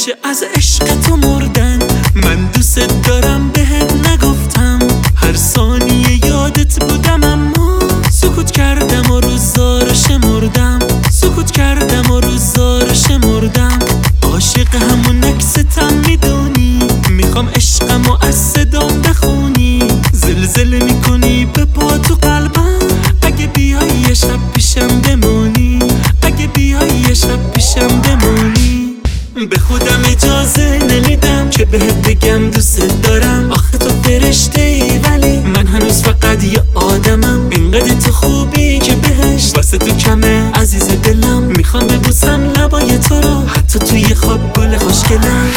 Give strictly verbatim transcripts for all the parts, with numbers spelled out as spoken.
از عشق تو مردن. من دوست دارم بهت نگفتم، هر ثانیه یادت بودم اما سکوت کردم و روزا رو شمردم. سکوت کردم و روزا رو شمردم. عاشق همون عکستم میدونی، میخوام عشقمو از صدام بخونی. زلزله میکنی به پا تو قلبم، اگه بیای یه شب پیشم بمونی. اگه بیای یه شب پیشم بمونی. به خودم اجازه نمیدم که بهت بگم دوست دارم. آخه تو فرشته ای ولی من هنوز فقط یه آدمم. اینقدر تو خوبی که بهش واسه تو کمه عزیز دلم. میخوام ببوسم لبای تو رو، حتی توی خواب گل خوشگلم.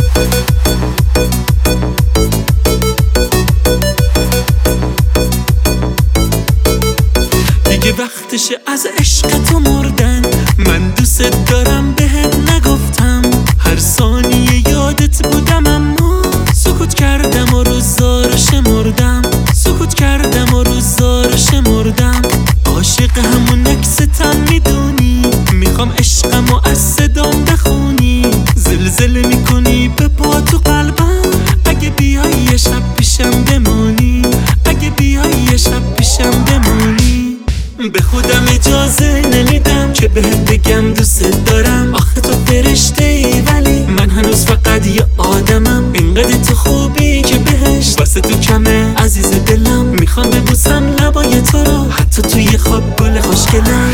دیگه وقتشه از عشق تو مردن. من دوست دارم بهت نگفتم، هر ثانیه یادت بودم اما سکوت کردم و روزا رو شمردم. سکوت کردم و روزا رو شمردم. عاشق همون عکستم میدونی، میخوام عشقمو از صدام بخونی. زلزله میکنی به پا تو قلبم، اگه بیای یه شب پیشم بمونی. اگه بیای یه شب پیشم بمونی. به خودم اجازه نمیدم که بهت بگم دوست دارم. آخه تو فرشته ای ولی من هنوز فقط یه آدمم. اینقدر تو خوبی که بهش واسه تو کمه عزیز دلم. میخوام ببوسم لبای تو رو، حتی توی خواب گل خوشگلم.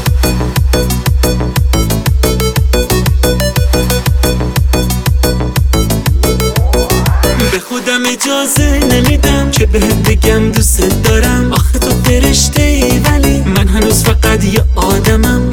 به خودم اجازه نمیدم که بهت بگم دوست دارم. آخه تو فرشته ای ولی من هنوز فقط یه آدمم.